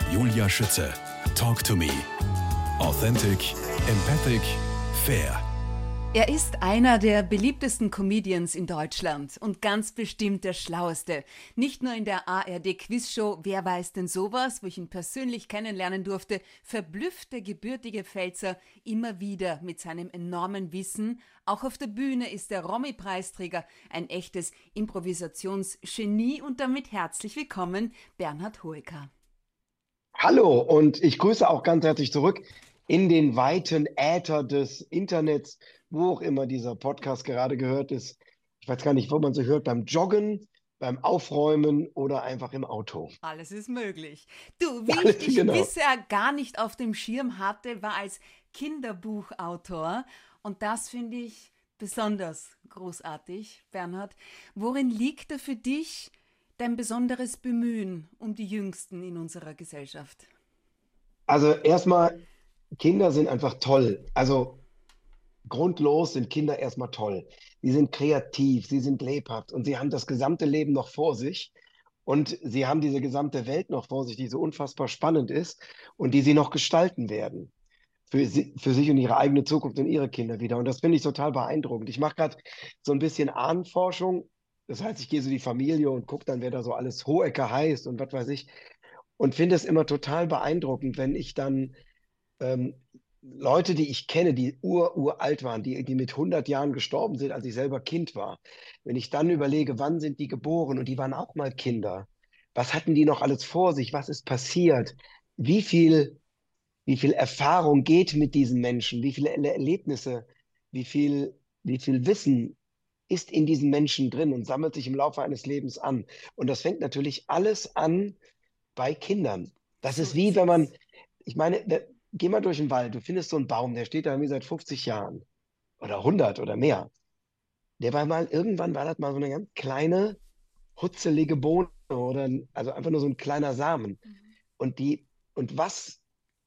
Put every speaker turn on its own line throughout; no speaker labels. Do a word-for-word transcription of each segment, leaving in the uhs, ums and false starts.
Julia Schütze. Talk to me. Authentic, empathic, fair.
Er ist einer der beliebtesten Comedians in Deutschland und ganz bestimmt der schlaueste. Nicht nur in der A R D-Quizshow Wer weiß denn sowas, wo ich ihn persönlich kennenlernen durfte, verblüfft der gebürtige Pfälzer immer wieder mit seinem enormen Wissen. Auch auf der Bühne ist der Romy-Preisträger ein echtes Improvisationsgenie und damit herzlich willkommen, Bernhard Hoeker.
Hallo und ich grüße auch ganz herzlich zurück in den weiten Äther des Internets, wo auch immer dieser Podcast gerade gehört ist. Ich weiß gar nicht, wo man so hört, beim Joggen, beim Aufräumen oder einfach im Auto.
Alles ist möglich. Du, wie
Alles,
ich dich
genau.
bisher gar nicht auf dem Schirm hatte, war als Kinderbuchautor. Und das finde ich besonders großartig, Bernhard. Worin liegt da für dich dein besonderes Bemühen um die Jüngsten in unserer Gesellschaft?
Also erstmal, Kinder sind einfach toll. Also grundlos sind Kinder erstmal toll. Sie sind kreativ, sie sind lebhaft und sie haben das gesamte Leben noch vor sich. Und sie haben diese gesamte Welt noch vor sich, die so unfassbar spannend ist und die sie noch gestalten werden. Für, sie, für sich und ihre eigene Zukunft und ihre Kinder wieder. Und das finde ich total beeindruckend. Ich mache gerade so ein bisschen Ahnenforschung. Das heißt, ich gehe so die Familie und gucke dann, wer da so alles Hohecker heißt und was weiß ich. Und finde es immer total beeindruckend, wenn ich dann ähm, Leute, die ich kenne, die ur, uralt waren, die, die mit hundert Jahren gestorben sind, als ich selber Kind war. Wenn ich dann überlege, wann sind die geboren und die waren auch mal Kinder. Was hatten die noch alles vor sich? Was ist passiert? Wie viel, wie viel Erfahrung geht mit diesen Menschen? Wie viele Erle- Erlebnisse? Wie viel, wie viel Wissen ist in diesen Menschen drin und sammelt sich im Laufe eines Lebens an? Und das fängt natürlich alles an bei Kindern. Das
So
ist wie,
ist
wenn man,
es.
ich meine, da- geh mal durch den Wald, du findest so einen Baum, der steht da irgendwie seit fünfzig Jahren oder hundert oder mehr. Der war mal, irgendwann war das mal so eine ganz kleine, hutzelige Bohne oder ein- also einfach nur so ein kleiner Samen.
Mhm.
Und die, und was,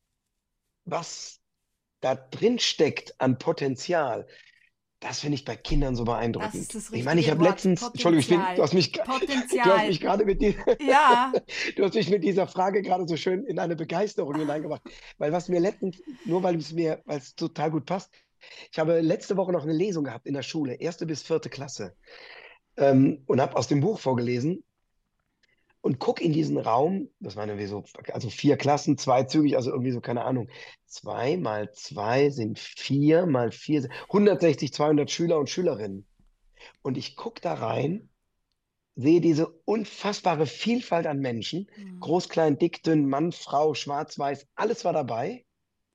was da drin steckt an Potenzial, das finde ich bei Kindern so
Das ist
beeindruckend.
das
Ich meine, ich
richtige
habe
Wort,
letztens, Entschuldigung, ich bin, du
Potenzial.
hast mich, du hast
Potenzial.
mich gerade mit die,
Ja.
du hast mich mit dieser Frage gerade so schön in eine Begeisterung hineingebracht. Weil was mir letztens, nur weil es mir, weil es total gut passt, ich habe letzte Woche noch eine Lesung gehabt in der Schule, erste bis vierte Klasse, ähm, und habe aus dem Buch vorgelesen und guck in diesen Raum, das waren irgendwie so, also vier Klassen, zweizügig, also irgendwie so, keine Ahnung, zwei mal zwei sind vier mal vier, sind hundertsechzig, zweihundert Schüler und Schülerinnen. Und ich gucke da rein, sehe diese unfassbare Vielfalt an Menschen,
Mhm.
groß, klein, dick, dünn, Mann, Frau, schwarz, weiß, alles war dabei.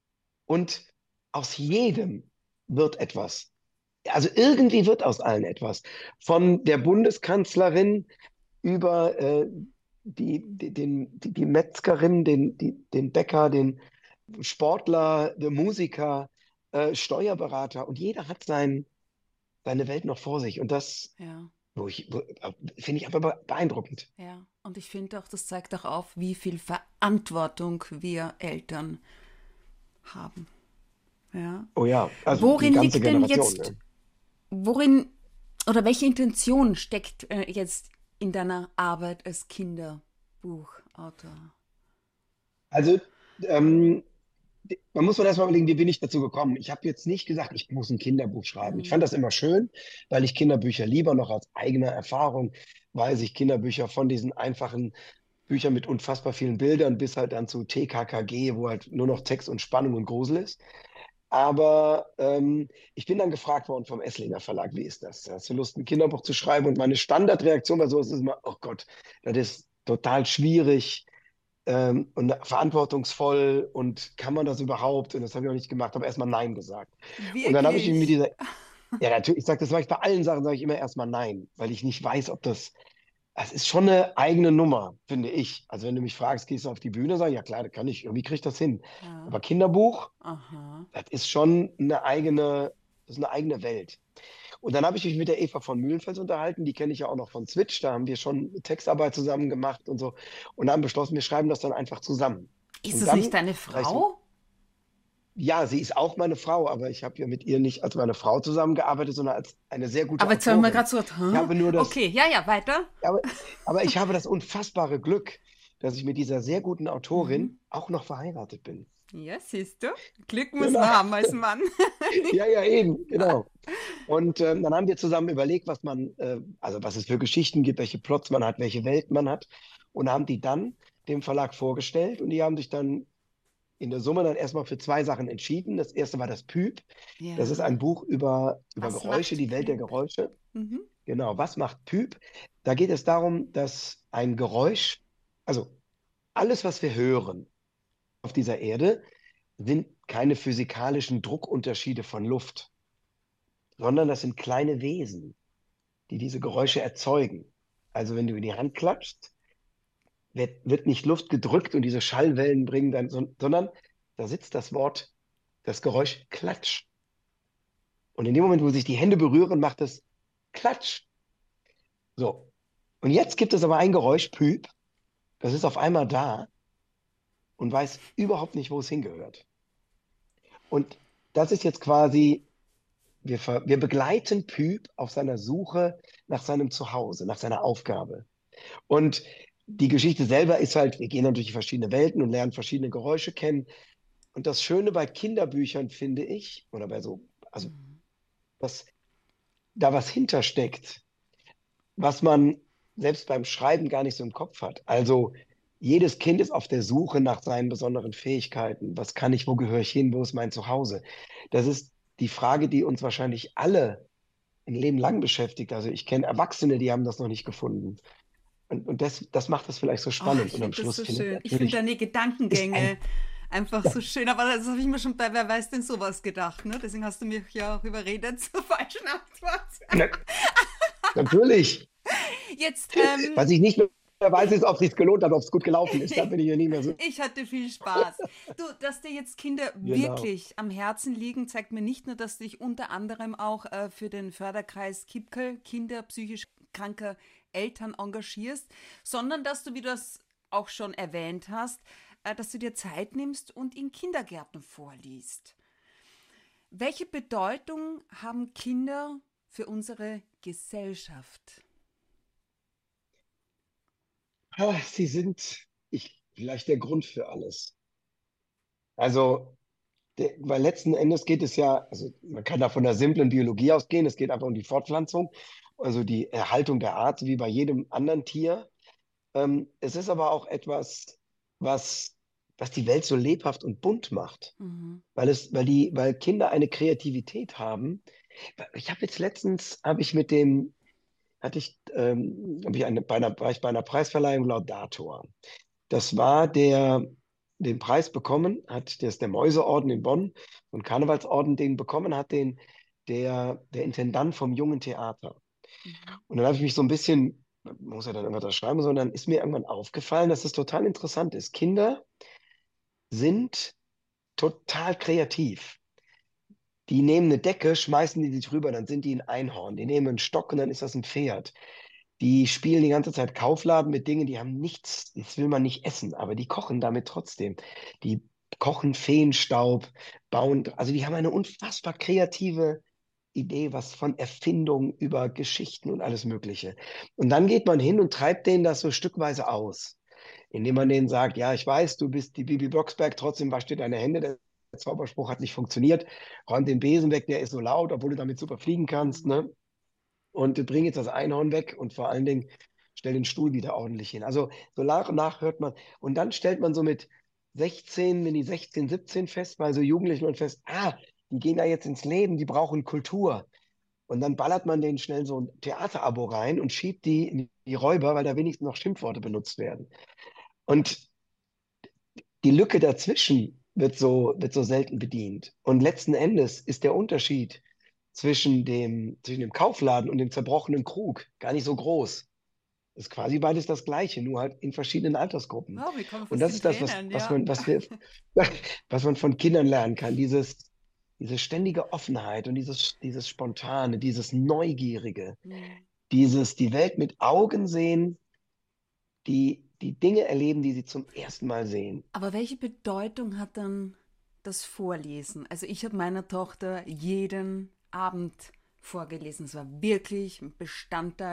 Und aus jedem wird etwas. Also irgendwie wird aus allen etwas. Von der Bundeskanzlerin über äh, die, die, den, die, die Metzgerin, den, die, den Bäcker, den Sportler, den Musiker, äh, Steuerberater. Und jeder hat sein, seine Welt noch vor sich. Und das
Ja.
wo ich, wo, äh, finde ich einfach be- beeindruckend.
Ja, und ich finde auch, das zeigt auch auf, wie viel Verantwortung wir Eltern haben. Ja.
Oh ja, also die
Worin
ganze
liegt denn
Generation.
jetzt,
Ne?
worin oder welche Intention steckt äh, jetzt in deiner Arbeit als Kinderbuchautor?
Also, ähm, d- man muss mal erstmal überlegen, wie bin ich dazu gekommen? Ich habe jetzt nicht gesagt, ich muss ein Kinderbuch schreiben. Ich
Mhm.
fand das immer schön, weil ich Kinderbücher lieber noch aus eigener Erfahrung weiß ich Kinderbücher von diesen einfachen Büchern mit unfassbar vielen Bildern bis halt dann zu T K K G, wo halt nur noch Text und Spannung und Grusel ist. Aber ähm, ich bin dann gefragt worden vom Esslinger Verlag, wie ist das? Hast du Lust, ein Kinderbuch zu schreiben? Und meine Standardreaktion bei sowas ist immer, oh Gott, das ist total schwierig ähm, und verantwortungsvoll und kann man das überhaupt? Und das habe ich auch nicht gemacht, habe erstmal Nein gesagt. Und dann habe ich mich mit
Wirklich?
dieser, ja natürlich, ich sage, das mache ich bei allen Sachen, sage ich immer erstmal Nein, weil ich nicht weiß, ob das, das ist schon eine eigene Nummer, finde ich. Also wenn du mich fragst, gehst du auf die Bühne, sage ich, ja klar, das kann ich, irgendwie kriege ich das hin.
Ja.
Aber Kinderbuch,
Aha.
das ist schon eine eigene, das ist eine eigene Welt. Und dann habe ich mich mit der Eva von Mühlenfels unterhalten, die kenne ich ja auch noch von Switch, da haben wir schon Textarbeit zusammen gemacht und so und haben beschlossen, wir schreiben das dann einfach zusammen.
Ist
Und
das nicht
dann,
deine
sag ich so,
Frau?
ja, sie ist auch meine Frau, aber ich habe ja mit ihr nicht als meine Frau zusammengearbeitet, sondern als eine sehr gute
Aber jetzt haben wir
Autorin.
gerade so,
Ich
hä?
habe nur das,
Okay, ja, ja, weiter.
aber, aber ich habe das unfassbare Glück, dass ich mit dieser sehr guten Autorin
Mhm.
auch noch verheiratet bin.
Ja, siehst du? Glück muss
Genau.
man haben als Mann.
Ja, ja, eben, genau. Und ähm, dann haben wir zusammen überlegt, was man, äh, also was es für Geschichten gibt, welche Plots man hat, welche Welt man hat. Und haben die dann dem Verlag vorgestellt und die haben sich dann in der Summe dann erstmal für zwei Sachen entschieden. Das erste war das Pyp. Das ist ein
Ja.
Buch über, über
Was
Geräusche,
macht
die Welt der
Piep?
Geräusche.
Mhm.
Genau, was macht Pyp? Da geht es darum, dass ein Geräusch, also alles, was wir hören auf dieser Erde, sind keine physikalischen Druckunterschiede von Luft, sondern das sind kleine Wesen, die diese Geräusche erzeugen. Also wenn du in die Hand klatschst, wird, wird nicht Luft gedrückt und diese Schallwellen bringen dann, so- sondern da sitzt das Wort, das Geräusch Klatsch. Und in dem Moment, wo sich die Hände berühren, macht es Klatsch. So. Und jetzt gibt es aber ein Geräusch, Püp, das ist auf einmal da und weiß überhaupt nicht, wo es hingehört. Und das ist jetzt quasi, wir, ver, wir begleiten Püp auf seiner Suche nach seinem Zuhause, nach seiner Aufgabe. Und die Geschichte selber ist halt, wir gehen dann durch die verschiedenen Welten und lernen verschiedene Geräusche kennen. Und das Schöne bei Kinderbüchern finde ich, oder bei so, also,
Mhm.
dass da was hintersteckt, was man selbst beim Schreiben gar nicht so im Kopf hat. Also, jedes Kind ist auf der Suche nach seinen besonderen Fähigkeiten. Was kann ich, wo gehöre ich hin, wo ist mein Zuhause? Das ist die Frage, die uns wahrscheinlich alle ein Leben lang beschäftigt. Also ich kenne Erwachsene, die haben das noch nicht gefunden. Und, und das, das macht das vielleicht so
Oh,
spannend.
ich
Und am
finde das
Schluss
so
finde ich
schön. Ich finde
natürlich,
deine
ist ein,
Gedankengänge einfach so schön. Aber das habe ich mir schon bei Wer weiß denn sowas gedacht. Ne? Deswegen hast du mich ja auch überredet zur falschen Antwort.
na, natürlich.
Jetzt, ähm,
Was ich nicht mehr weiß, ist, ob es sich gelohnt hat, ob es gut gelaufen ist. Da bin ich mir nicht mehr so.
ich hatte viel Spaß. Du, dass dir jetzt Kinder
Genau.
wirklich am Herzen liegen, zeigt mir nicht nur, dass du dich unter anderem auch äh, für den Förderkreis Kipkel, Kinder psychisch kranker Eltern engagierst, sondern dass du, wie du das auch schon erwähnt hast, äh, dass du dir Zeit nimmst und in Kindergärten vorliest. Welche Bedeutung haben Kinder für unsere Gesellschaft?
Ah, sie sind ich, vielleicht der Grund für alles. Also, der, weil letzten Endes geht es ja, also man kann da von der simplen Biologie ausgehen, es geht einfach um die Fortpflanzung, also die Erhaltung der Art, wie bei jedem anderen Tier. Ähm, es ist aber auch etwas, was, was die Welt so lebhaft und bunt macht,
Mhm.
weil es, weil die, weil Kinder eine Kreativität haben. Ich habe jetzt letztens, habe ich mit dem, hatte ich, ähm, habe ich eine, bei einer, war ich bei einer Preisverleihung Laudator. Das war der, den Preis bekommen hat, der ist der Mäuseorden in Bonn und Karnevalsorden, den bekommen hat, den der, der Intendant vom Jungen Theater.
Mhm.
Und dann habe ich mich so ein bisschen, man muss ja dann immer das schreiben, sondern ist mir irgendwann aufgefallen, dass es total interessant ist. Kinder sind total kreativ. Die nehmen eine Decke, schmeißen die sich rüber, dann sind die ein Einhorn. Die nehmen einen Stock und dann ist das ein Pferd. Die spielen die ganze Zeit Kaufladen mit Dingen, die haben nichts, das will man nicht essen, aber die kochen damit trotzdem. Die kochen Feenstaub, bauen, also die haben eine unfassbar kreative Idee, was von Erfindungen über Geschichten und alles Mögliche. Und dann geht man hin und treibt denen das so stückweise aus, indem man denen sagt, ja, ich weiß, du bist die Bibi Blocksberg, trotzdem wasch dir deine Hände, der Zauberspruch hat nicht funktioniert, räum den Besen weg, der ist so laut, obwohl du damit super fliegen kannst,
Mhm.
ne? Und bring jetzt das Einhorn weg und vor allen Dingen stell den Stuhl wieder ordentlich hin. Also so nach und nach hört man, und dann stellt man so mit sechzehn, wenn die sechzehn, siebzehn fest, bei so Jugendlichen und fest, ah, die gehen da jetzt ins Leben, die brauchen Kultur. Und dann ballert man denen schnell so ein Theaterabo rein und schiebt die in die Räuber, weil da wenigstens noch Schimpfworte benutzt werden. Und die Lücke dazwischen wird so, wird so selten bedient. Und letzten Endes ist der Unterschied zwischen dem, zwischen dem Kaufladen und dem zerbrochenen Krug gar nicht so groß. Ist quasi beides das Gleiche, nur halt in verschiedenen Altersgruppen.
Oh, mir kommen
Und
fast
das
die
ist das, was,
Tränen,
was
ja.
man, was wir, was man von Kindern lernen kann. Dieses, diese ständige Offenheit und dieses, dieses Spontane, dieses Neugierige,
Mhm.
dieses die Welt mit Augen sehen, die die Dinge erleben, die sie zum ersten Mal sehen.
Aber welche Bedeutung hat dann das Vorlesen? Also ich habe meiner Tochter jeden Abend vorgelesen. Es war wirklich ein Bestandteil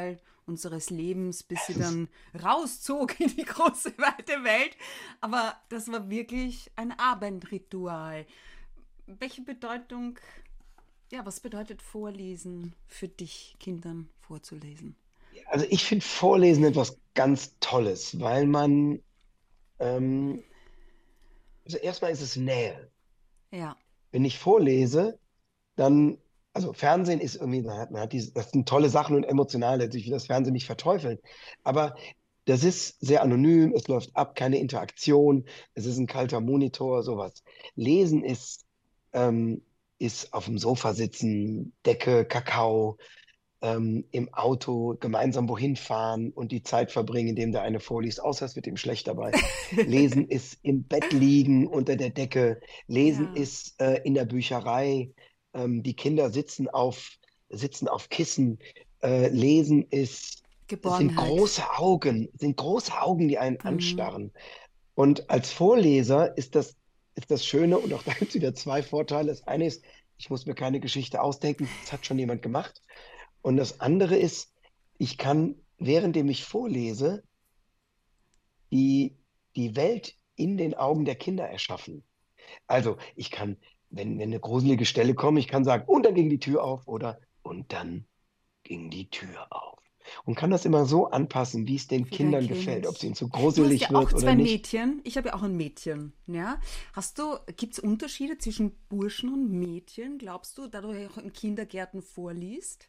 unseres Lebens, bis sie dann rauszog in die große, weite Welt. Aber das war wirklich ein Abendritual. Welche Bedeutung, ja, was bedeutet Vorlesen für dich, Kindern vorzulesen?
Also ich finde Vorlesen etwas ganz Tolles, weil man, ähm, also erstmal ist es Nähe.
Ja,
Wenn ich vorlese, dann, also Fernsehen ist irgendwie, man hat, man hat diese, das sind tolle Sachen und emotional, also ich will das Fernsehen nicht verteufeln, aber das ist sehr anonym, es läuft ab, keine Interaktion, es ist ein kalter Monitor, sowas. Lesen ist, ähm, ist auf dem Sofa sitzen, Decke, Kakao, ähm, im Auto gemeinsam wohin fahren und die Zeit verbringen, indem der eine vorliest, außer es wird ihm schlecht dabei. Lesen ist im Bett liegen, unter der Decke. Lesen
ja,
ist äh, in der Bücherei. Ähm, die Kinder sitzen auf, sitzen auf Kissen. Äh, Lesen ist, es sind
Geborgenheit.
große Augen, sind große Augen, die einen
Mhm.
anstarren. Und als Vorleser ist das, ist das Schöne, und auch da gibt es wieder zwei Vorteile. Das eine ist, ich muss mir keine Geschichte ausdenken, das hat schon jemand gemacht. Und das andere ist, ich kann, währenddem ich vorlese, die, die Welt in den Augen der Kinder erschaffen. Also ich kann, wenn, wenn eine gruselige Stelle kommt, ich kann sagen, und dann ging die Tür auf oder und dann ging die Tür auf. Und kann das immer so anpassen, wie es den
Wie dein
Kindern gefällt, ob es
Kind.
ihnen zu
Du hast
gruselig
ja auch
wird oder
zwei
nicht.
Mädchen. Ich habe ja auch ein Mädchen. Ja? Hast du, gibt es Unterschiede zwischen Burschen und Mädchen, glaubst du, da du ja auch in Kindergärten vorliest?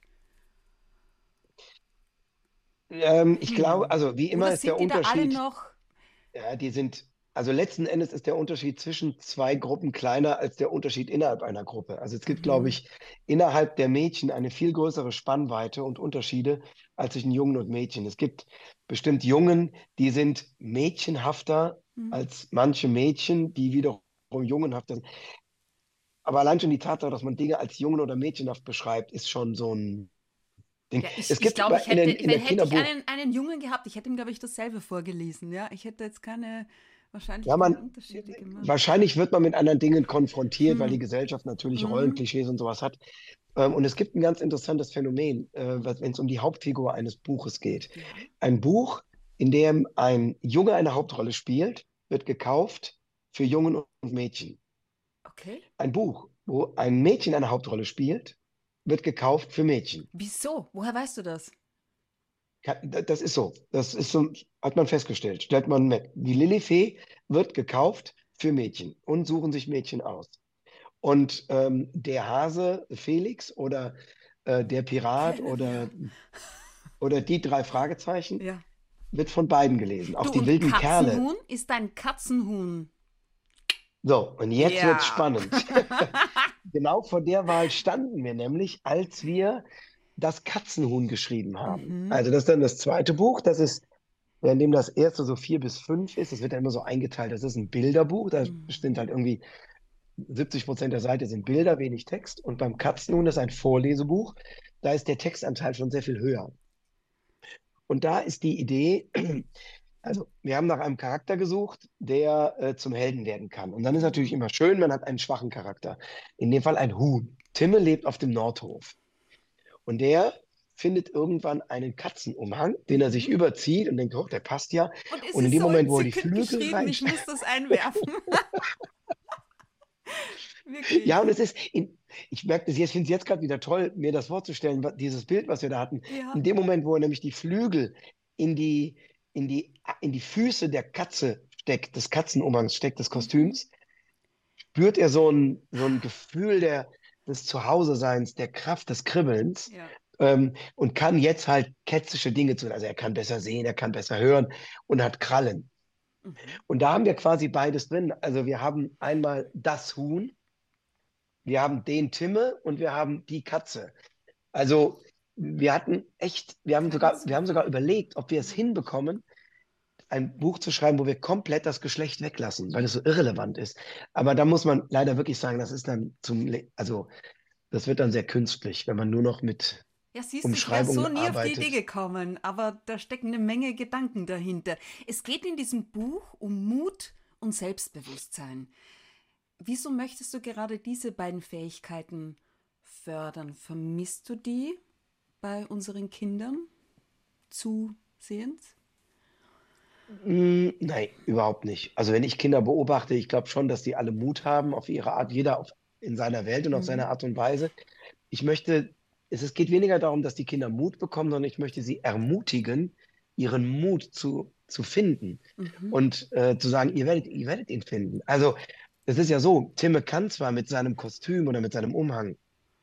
Ähm, ich glaube,
Hm.
also wie immer
Oder
ist der
sind die da alle
Unterschied.
noch?
Ja, die sind, also letzten Endes ist der Unterschied zwischen zwei Gruppen kleiner als der Unterschied innerhalb einer Gruppe. Also es gibt, glaube
Mhm.
ich, innerhalb der Mädchen eine viel größere Spannweite und Unterschiede als zwischen Jungen und Mädchen. Es gibt bestimmt Jungen, die sind mädchenhafter
Mhm.
als manche Mädchen, die wiederum jungenhafter sind. Aber allein schon die Tatsache, dass man Dinge als jungen oder mädchenhaft beschreibt, ist schon so ein Ding.
Ja, ich,
Es
ich
gibt
glaube,
bei,
ich
in
hätte,
der, in
wenn
der
hätte ich
Kinderbuch.
einen, einen Jungen gehabt, ich hätte ihm, glaube ich, dasselbe vorgelesen. Ja, ich hätte jetzt keine, wahrscheinlich
Ja,
keine
man,
Unterschiede gemacht.
wahrscheinlich wird man mit anderen Dingen konfrontiert, weil die
Hm.
Gesellschaft natürlich
Mhm.
Rollenklischees und sowas hat. Ähm, und es gibt ein ganz interessantes Phänomen, äh, wenn es um die Hauptfigur eines Buches geht.
Ja,
Ein Buch, in dem ein Junge eine Hauptrolle spielt, wird gekauft für Jungen und Mädchen.
okay.
Ein Buch, wo ein Mädchen eine Hauptrolle spielt, wird gekauft für Mädchen.
Wieso? Woher weißt du das?
Ka- Das ist so. Das ist so, hat man festgestellt. Stellt man mit. Die Lilifee wird gekauft für Mädchen und suchen sich Mädchen aus. Und ähm, der Hase Felix oder äh, der Pirat
Kennen wir.
oder, oder die drei Fragezeichen
Ja.
wird von beiden gelesen. Auch
Du,
die
und
wilden Kerle.
Katzenhuhn ist ein Katzenhuhn.
So, und jetzt wird's
Ja.
spannend. Genau vor der Wahl standen wir nämlich, als wir das Katzenhuhn geschrieben haben.
Mhm.
Also das ist dann das zweite Buch. Das ist, währenddem das erste so vier bis fünf ist, das wird dann immer so eingeteilt. Das ist ein Bilderbuch. Da sind
Mhm.
halt irgendwie siebzig Prozent der Seite sind Bilder, wenig Text. Und beim Katzenhuhn, das ist ein Vorlesebuch, da ist der Textanteil schon sehr viel höher. Und da ist die Idee, also wir haben nach einem Charakter gesucht, der äh, zum Helden werden kann. Und dann ist natürlich
Genau.
immer schön, man hat einen schwachen Charakter. In dem Fall ein Huhn. Timme lebt auf dem Nordhof. Und der findet irgendwann einen Katzenumhang, den er sich
Mhm.
überzieht und denkt, oh, der passt ja.
Und es
Und in
ist
dem
so
Moment, wo er die
entzückend
Flügel
geschrieben, ich
reinsteckt,
muss das einwerfen.
ja, und
Wirklich.
es ist, in, ich merke das jetzt, ich finde es jetzt gerade wieder toll, mir das vorzustellen, wa- dieses Bild, was wir da hatten. In
Ja.
dem Moment, wo er nämlich die Flügel in die, in die, in die Füße der Katze steckt, des Katzenumhangs steckt, des
Mhm.
Kostüms, spürt er so ein, so ein Gefühl der, des Zuhause-Seins, der Kraft, des Kribbelns.
Ja.
Ähm, und kann jetzt halt kätzische Dinge tun. Also er kann besser sehen, er kann besser hören und hat Krallen.
Mhm.
Und da haben wir quasi beides drin. Also wir haben einmal das Huhn, wir haben den Timme und wir haben die Katze. Also wir hatten echt, wir haben
Kein
sogar, wir haben sogar
Zufall.
überlegt, ob wir es
Ja.
hinbekommen, ein Buch zu schreiben, wo wir komplett das Geschlecht weglassen, weil es so irrelevant ist. Aber da muss man leider wirklich sagen, das ist dann zum, Le- also das wird dann sehr künstlich, wenn man nur noch mit
Ja, siehst du, ich wäre
Umschreibungen
so nie auf die Idee
arbeitet.
gekommen, aber da stecken eine Menge Gedanken dahinter. Es geht in diesem Buch um Mut und Selbstbewusstsein. Wieso möchtest du gerade diese beiden Fähigkeiten fördern? Vermisst du die bei unseren Kindern? zusehends?
Mm, Nein, überhaupt nicht. Also wenn ich Kinder beobachte, ich glaube schon, dass die alle Mut haben auf ihre Art, jeder auf, in seiner Welt und auf seine
Mhm.
Art und Weise. Ich möchte, es, es geht weniger darum, dass die Kinder Mut bekommen, sondern ich möchte sie ermutigen, ihren Mut zu, zu finden
Mhm.
und äh, zu sagen, ihr werdet, ihr werdet ihn finden. Also es ist ja so, Timme kann zwar mit seinem Kostüm oder mit seinem Umhang,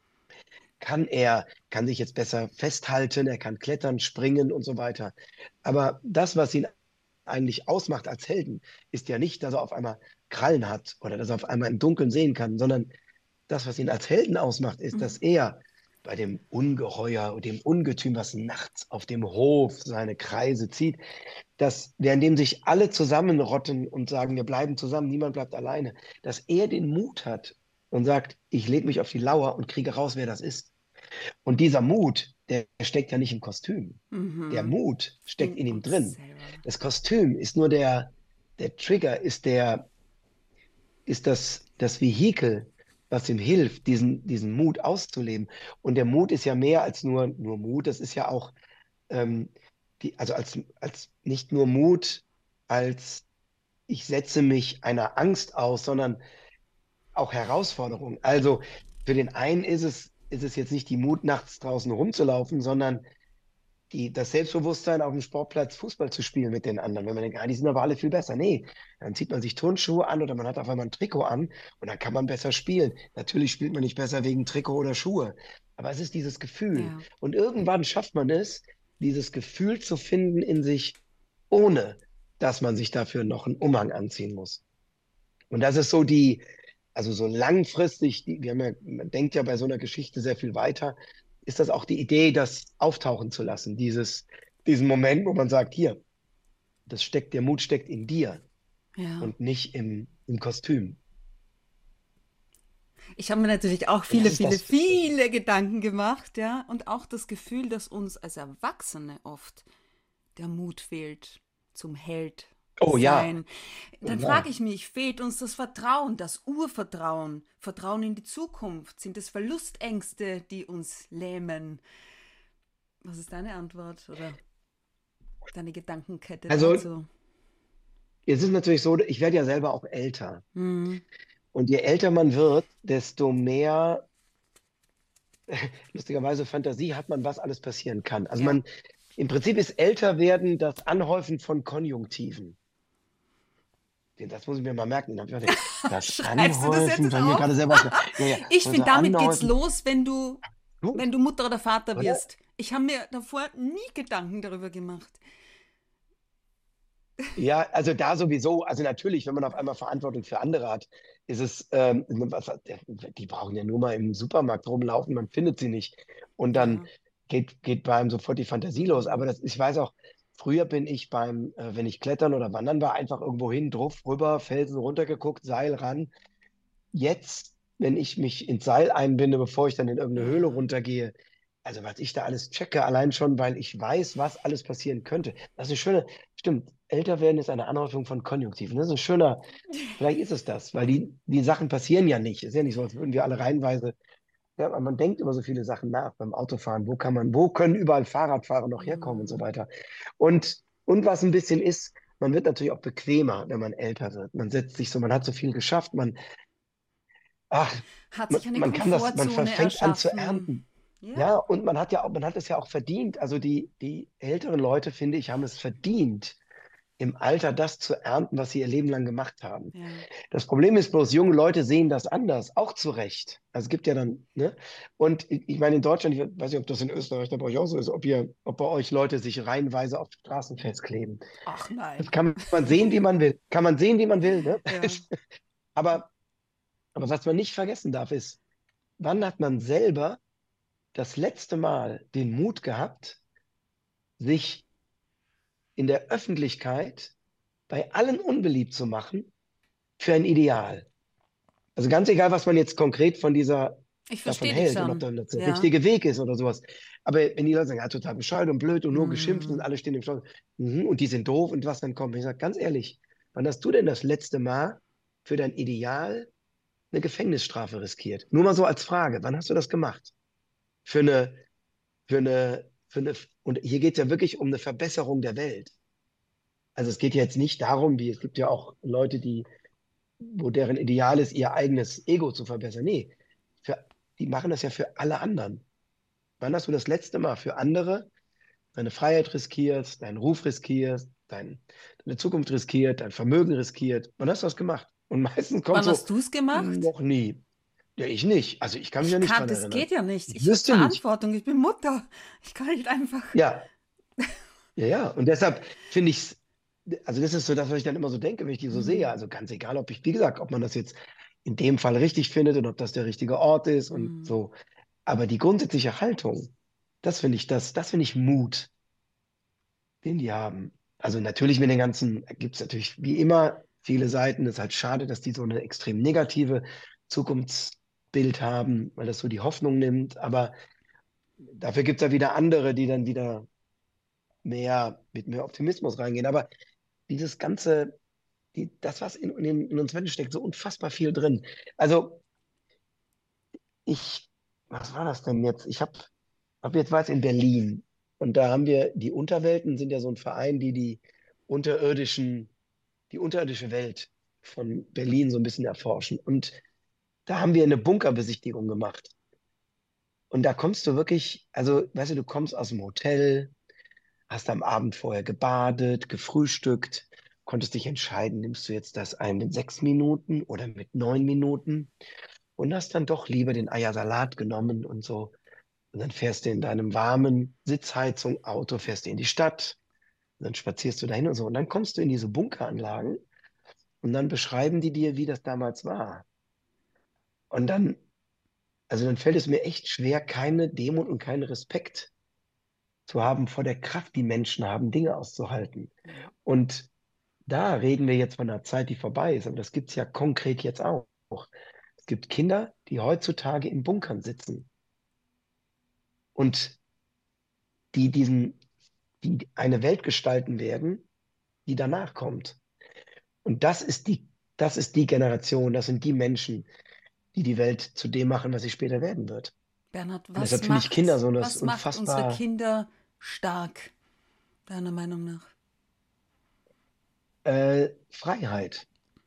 kann er, kann sich jetzt besser festhalten, er kann klettern, springen und so weiter. Aber das, was ihn eigentlich ausmacht als Helden, ist ja nicht, dass er auf einmal Krallen hat oder dass er auf einmal im Dunkeln sehen kann, sondern das, was ihn als Helden ausmacht, ist, dass
Mhm.
er bei dem Ungeheuer und dem Ungetüm, was nachts auf dem Hof seine Kreise zieht, dass währenddem sich alle zusammenrotten und sagen, wir bleiben zusammen, niemand bleibt alleine, dass er den Mut hat und sagt, ich lege mich auf die Lauer und kriege raus, wer das ist. Und dieser Mut, der steckt ja nicht im Kostüm. Der
Mhm.
Mut steckt
In
in ihm
uns
drin.
selber.
Das Kostüm ist nur der, der Trigger, ist der, ist das, das Vehikel, was ihm hilft, diesen, diesen Mut auszuleben. Und der Mut ist ja mehr als nur, nur Mut, das ist ja auch, ähm, die, also als, als nicht nur Mut, als ich setze mich einer Angst aus, sondern auch Herausforderung. Also für den einen ist es, ist es jetzt nicht die Mut, nachts draußen rumzulaufen, sondern die, das Selbstbewusstsein, auf dem Sportplatz Fußball zu spielen mit den anderen. Wenn man denkt, ah, die sind aber alle viel besser. Nee, dann zieht man sich Turnschuhe an oder man hat auf einmal ein Trikot an und dann kann man besser spielen. Natürlich spielt man nicht besser wegen Trikot oder Schuhe, aber es ist dieses Gefühl.
Ja.
Und irgendwann schafft man es, dieses Gefühl zu finden in sich, ohne dass man sich dafür noch einen Umhang anziehen muss. Und das ist so die, also so langfristig, die, wir haben ja, man denkt ja bei so einer Geschichte sehr viel weiter, ist das auch die Idee, das auftauchen zu lassen, dieses, diesen Moment, wo man sagt, hier, das steckt, der Mut steckt in dir
Ja.
und nicht im, im Kostüm.
Ich habe mir natürlich auch
Und
viele,
das ist
viele,
das,
viele Gedanken gemacht, ja. Und auch das Gefühl, dass uns als Erwachsene oft der Mut fehlt zum Held
oh ja,
sein.
oh
Dann frage
ja.
ich mich, fehlt uns das Vertrauen, das Urvertrauen, Vertrauen in die Zukunft? Sind es Verlustängste, die uns lähmen? Was ist deine Antwort oder deine Gedankenkette
Also
dazu?
es ist natürlich so, ich werde ja selber auch älter.
Hm.
Und je älter man wird, desto mehr, lustigerweise, Fantasie hat man, was alles passieren kann. Also
Ja.
man, im Prinzip ist älter werden das Anhäufen von Konjunktiven. Das muss ich mir mal merken. Das
Schreibst du das jetzt
Anhäufen, weil mir gerade
auf?
selber, ja, ja,
Ich finde,
unser
damit geht's
Anhäufen,
los, wenn du,
gut,
wenn du Mutter oder Vater
oder?
wirst. Ich habe mir davor nie Gedanken darüber gemacht.
Ja, also da sowieso, also natürlich, wenn man auf einmal Verantwortung für andere hat, ist es, ähm, was- die brauchen ja nur mal im Supermarkt rumlaufen, man findet sie nicht. Und dann
Ja.
geht, geht bei einem sofort die Fantasie los.
Mhm.
Aber das, ich weiß auch, früher bin ich beim, äh, wenn ich klettern oder wandern war, einfach irgendwo hin, drauf, rüber, Felsen runtergeguckt, Seil ran. Jetzt, wenn ich mich ins Seil einbinde, bevor ich dann in irgendeine Höhle
Ja.
runtergehe, also was ich da alles checke, allein schon, weil ich weiß, was alles passieren könnte. Das ist eine schöne, stimmt, älter werden ist eine Anhäufung von Konjunktiven. Das ist ein schöner, vielleicht ist es das, weil die, die Sachen passieren ja nicht. Es ist ja nicht so, als würden wir alle reihenweise, ja, aber man denkt über so viele Sachen nach beim Autofahren. Wo kann man, wo können überall Fahrradfahrer noch herkommen und so
Mhm.
weiter. Und, und was ein bisschen ist, man wird natürlich auch bequemer, wenn man älter wird. Man setzt sich so, man hat so viel geschafft, man, ach,
Hat
man,
sich eine
man kann das, man
Komfortzone
fängt an zu
erschaffen.
ernten.
Ja.
Ja, und man hat ja auch, man hat es ja auch verdient. Also die, die älteren Leute, finde ich, haben es verdient, im Alter das zu ernten, was sie ihr Leben lang gemacht haben.
Ja.
Das Problem ist bloß, junge Leute sehen das anders, auch zu Recht. Also es gibt ja dann, ne? Und ich, ich meine, in Deutschland, ich weiß nicht, ob das in Österreich da bei euch auch so ist, ob ihr, ob bei euch Leute sich reihenweise auf Straßen festkleben.
Ach
Das
nein.
kann man sehen, wie man will. Kann man sehen, wie man will, ne?
Ja.
Aber, aber was man nicht vergessen darf, ist, wann hat man selber das letzte Mal den Mut gehabt, sich in der Öffentlichkeit bei allen unbeliebt zu machen für ein Ideal? Also ganz egal, was man jetzt konkret von dieser,
Ich
davon
verstehe dich
hält und ob
schon.
dann das der
Ja.
richtige Weg ist oder sowas. Aber wenn die Leute sagen, ja, total bescheuert und blöd und nur geschimpft und
Mhm.
alle stehen im Stau, mhm, und die sind doof und was dann kommt. Ich sage ganz ehrlich, wann hast du denn das letzte Mal für dein Ideal eine Gefängnisstrafe riskiert? Nur mal so als Frage, wann hast du das gemacht? Für eine, für eine für eine, und hier geht es ja wirklich um eine Verbesserung der Welt. Also es geht jetzt nicht darum, wie es gibt ja auch Leute, die, wo deren Ideal ist, ihr eigenes Ego zu verbessern. Nee, für, die machen das ja für alle anderen. Wann hast du das letzte Mal für andere deine Freiheit riskierst, deinen Ruf riskierst, dein, deine Zukunft riskiert, dein Vermögen riskiert? Wann hast du das gemacht? Und meistens kommt
Wann
so,
hast du es gemacht?
noch nie. Ja, ich nicht. Also ich kann mich ja
Ich
nicht
kann,
dran
das
erinnern.
geht ja nicht.
Ich
Ich habe
wüsste nicht.
Verantwortung. Ich bin Mutter. Ich kann nicht einfach.
Ja, ja, ja. Und deshalb finde ich es, also das ist so das, was ich dann immer so denke, wenn ich die so sehe.
Mhm.
Also ganz egal, ob ich, wie gesagt, ob man das jetzt in dem Fall richtig findet und ob das der richtige Ort ist und
Mhm.
so. Aber die grundsätzliche Haltung, das finde ich, das, das finde ich Mut, den die haben. Also natürlich mit den ganzen, gibt es natürlich wie immer viele Seiten. Es ist halt schade, dass die so eine extrem negative Zukunftsbild haben, weil das so die Hoffnung nimmt. Aber dafür gibt es ja wieder andere, die dann wieder mehr mit mehr Optimismus reingehen. Aber dieses ganze, die, das, was in, in, in uns Menschen steckt, so unfassbar viel drin. Also ich, was war das denn jetzt? Ich habe hab jetzt was in Berlin und da haben wir, die Unterwelten sind ja so ein Verein, die die unterirdischen, die unterirdische Welt von Berlin so ein bisschen erforschen. Und da haben wir eine Bunkerbesichtigung gemacht. Und da kommst du wirklich, also weißt du, du kommst aus dem Hotel, hast am Abend vorher gebadet, gefrühstückt, konntest dich entscheiden, nimmst du jetzt das ein mit sechs Minuten oder mit neun Minuten und hast dann doch lieber den Eiersalat genommen und so. Und dann fährst du in deinem warmen Sitzheizung Auto, fährst du in die Stadt, und dann spazierst du dahin und so. Und dann kommst du in diese Bunkeranlagen und dann beschreiben die dir, wie das damals war. Und dann, also dann fällt es mir echt schwer, keine Demut und keinen Respekt zu haben vor der Kraft, die Menschen haben, Dinge auszuhalten. Und da reden wir jetzt von einer Zeit, die vorbei ist, aber das gibt es ja konkret jetzt auch. Es gibt Kinder, die heutzutage in Bunkern sitzen und die diesen, die eine Welt gestalten werden, die danach kommt. Und das ist die, das ist die Generation, das sind die Menschen, die die Welt zu dem machen, was sie später werden wird.
Bernhard,
Und
was
deshalb finde ich Kinder
macht,
so das
was macht unsere
unfassbar.
Kinder stark, deiner Meinung nach?
Äh, Freiheit.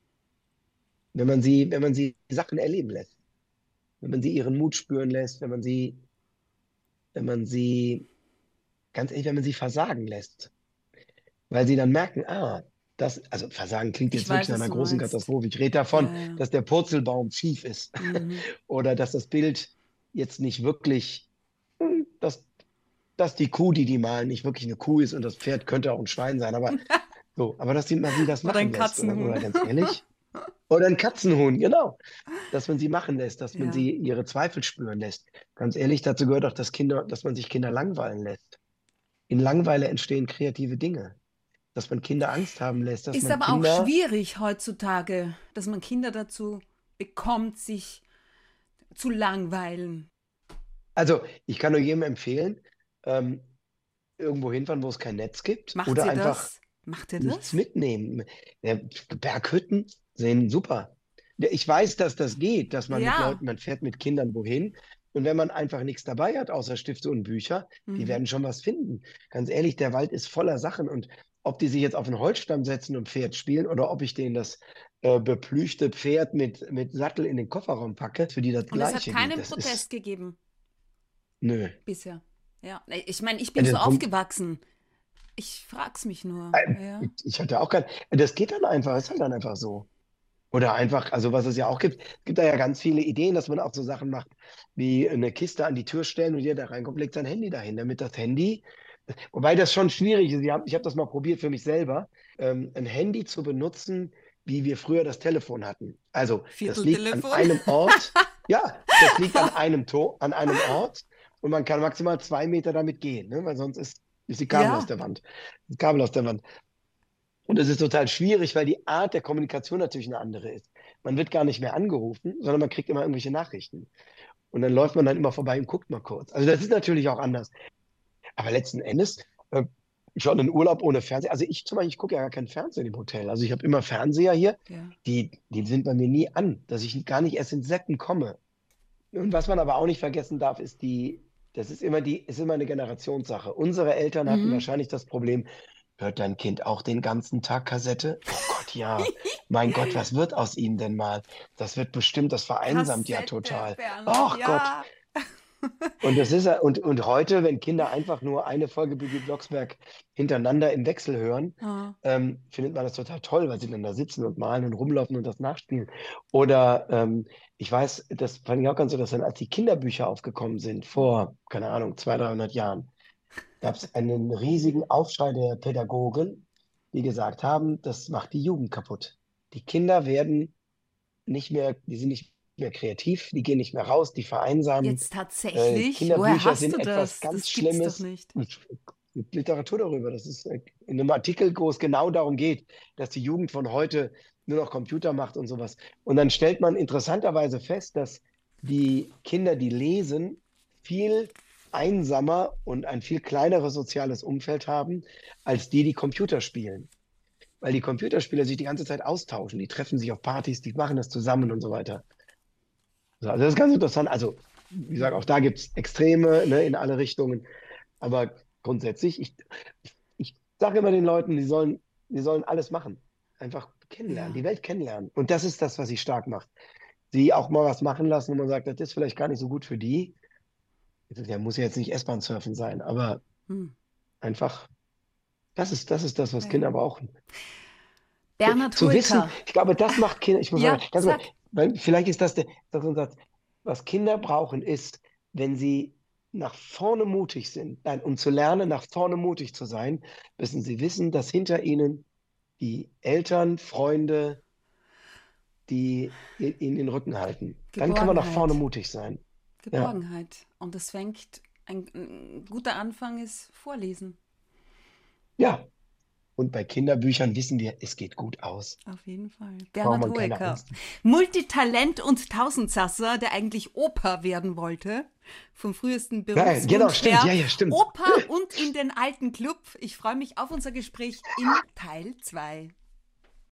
Wenn man sie, wenn man sie Sachen erleben lässt, wenn man sie ihren Mut spüren lässt, wenn man sie, wenn man sie, ganz ehrlich, wenn man sie versagen lässt, weil sie dann merken, ah, das, also Versagen klingt
Ich
jetzt wirklich
weiß,
nach
was
einer
du
großen
meinst.
Katastrophe. Ich rede davon,
Ja, ja.
dass der Purzelbaum schief ist
Mhm.
oder dass das Bild jetzt nicht wirklich, hm, dass, dass die Kuh, die die malen, nicht wirklich eine Kuh ist und das Pferd könnte auch ein Schwein sein, aber so, aber dass die, man sie das
Oder ein
machen lässt oder,
Katzenhuhn.
oder ganz ehrlich. Oder ein Katzenhuhn, genau. Dass man sie machen lässt, dass man
Ja.
sie ihre Zweifel spüren lässt. Ganz ehrlich, dazu gehört auch, dass Kinder, dass man sich Kinder langweilen lässt. In Langeweile entstehen kreative Dinge. Dass man Kinder Angst haben lässt, dass
Ist
man
aber auch
Kinder,
schwierig heutzutage, dass man Kinder dazu bekommt, sich zu langweilen.
also ich kann nur jedem empfehlen, ähm, irgendwo hinfahren, wo es kein Netz gibt
Macht
oder
ihr
einfach
das? Macht ihr
nichts
das?
mitnehmen. Ja, Berghütten sehen super. Ja, ich weiß, dass das geht, dass man mit
Ja.
Leuten, man fährt mit Kindern wohin. Und wenn man einfach nichts dabei hat, außer Stifte und Bücher, die
Mhm.
werden schon was finden. Ganz ehrlich, der Wald ist voller Sachen. Und ob die sich jetzt auf einen Holzstamm setzen und Pferd spielen oder ob ich denen das äh, beplüchte Pferd mit, mit Sattel in den Kofferraum packe, für die das
Und es hat
Gleiche
keinen
gilt. Das
Protest
ist,
gegeben
nö.
bisher. Ja, Nee, ich meine, ich
Ja,
bin so
der Punkt,
aufgewachsen. Ich frag's mich nur.
äh,
Ja.
ich, ich hatte auch kein, das geht dann einfach, ist halt dann einfach so. Oder einfach, also was es ja auch gibt, es gibt da ja ganz viele Ideen, dass man auch so Sachen macht, wie eine Kiste an die Tür stellen und jeder, der reinkommt, legt sein Handy dahin, damit das Handy, wobei das schon schwierig ist, ich habe ich hab das mal probiert für mich selber, ähm, ein Handy zu benutzen, wie wir früher das Telefon hatten. Also das liegt an
Vierteltelefon.
einem Ort, ja, das liegt an einem, to an einem Ort und man kann maximal zwei Meter damit gehen, ne? Weil sonst ist, ist die Kabel
Ja.
aus der Wand. Das Kabel aus der Wand. Und es ist total schwierig, weil die Art der Kommunikation natürlich eine andere ist. Man wird gar nicht mehr angerufen, sondern man kriegt immer irgendwelche Nachrichten. Und dann läuft man dann immer vorbei und guckt mal kurz. Also das ist natürlich auch anders. Aber letzten Endes, äh, schon ein Urlaub ohne Fernseher. Also ich zum Beispiel, ich gucke ja gar keinen Fernsehen im Hotel. Also ich habe immer Fernseher hier,
Ja.
die, die sind bei mir nie an, dass ich gar nicht erst ins Seppen komme. Und was man aber auch nicht vergessen darf, ist die, das ist immer die, ist immer eine Generationssache. Unsere Eltern hatten
Mhm.
wahrscheinlich das Problem, hört dein Kind auch den ganzen Tag Kassette? Oh Gott, ja. Mein Gott, was wird aus ihm denn mal? Das wird bestimmt, das vereinsamt ja
Kassette,
total.
Bernhard,
Ach Gott.
ja.
Und das ist ja- und, und heute, wenn Kinder einfach nur eine Folge Bibi Blocksberg hintereinander im Wechsel hören,
Ah.
ähm, findet man das total toll, weil sie dann da sitzen und malen und rumlaufen und das nachspielen. Oder ähm, ich weiß, das fand ich auch ganz interessant, als die Kinderbücher aufgekommen sind, vor, keine Ahnung, zweihundert, dreihundert Jahren, gab es einen riesigen Aufschrei der Pädagogen, die gesagt haben, das macht die Jugend kaputt. Die Kinder werden nicht mehr, die sind nicht mehr kreativ, die gehen nicht mehr raus, die vereinsamen.
Jetzt
Äh,
tatsächlich? Woher
Kinderbücher
hast
sind
du
etwas
das?
ganz
Das gibt's doch
Schlimmes.
nicht.
Es gibt Literatur darüber. Das ist äh, in einem Artikel, wo es genau darum geht, dass die Jugend von heute nur noch Computer macht und sowas. Und dann stellt man interessanterweise fest, dass die Kinder, die lesen, viel einsamer und ein viel kleineres soziales Umfeld haben, als die, die Computer spielen. Weil die Computerspieler sich die ganze Zeit austauschen. Die treffen sich auf Partys, die machen das zusammen und so weiter. So, also das ist ganz interessant. Also, wie gesagt, auch da gibt es Extreme, ne, in alle Richtungen. Aber grundsätzlich, ich, ich, ich sage immer den Leuten, die sollen, die sollen alles machen. Einfach kennenlernen,
Ja.
die Welt kennenlernen. Und das ist das, was sie stark macht. Sie auch mal was machen lassen, wo man sagt, das ist vielleicht gar nicht so gut für die. Der muss ja jetzt nicht S-Bahn surfen sein, aber
Hm.
einfach, das ist, das ist das, was
Ja.
Kinder brauchen.
Bernhard
Zu wissen,
Hulka.
ich glaube, das macht Kinder, ich muss
Ja,
sagen, ganz
sag.
mal, weil vielleicht ist das der, das ist ein Satz. Was Kinder brauchen, ist, wenn sie nach vorne mutig sind, nein, um zu lernen, nach vorne mutig zu sein, müssen sie wissen, dass hinter ihnen die Eltern, Freunde, die i- ihnen den Rücken halten. Dann kann man nach vorne
Geborgenheit.
mutig sein. Ja,
Geborgenheit. Und das fängt, ein, ein guter Anfang ist Vorlesen.
ja. Und bei Kinderbüchern wissen wir, es geht gut aus.
Auf jeden Fall.
Braucht
Bernhard
man keine
Hoeker.
Angst.
Multitalent und Tausendsasser, der eigentlich Opa werden wollte. Vom frühesten
Nein,
Berufswunsch
genau, stimmt.
her.
Ja, ja, stimmt.
Opa und in den alten Club. Ich freue mich auf unser Gespräch in Teil zwei.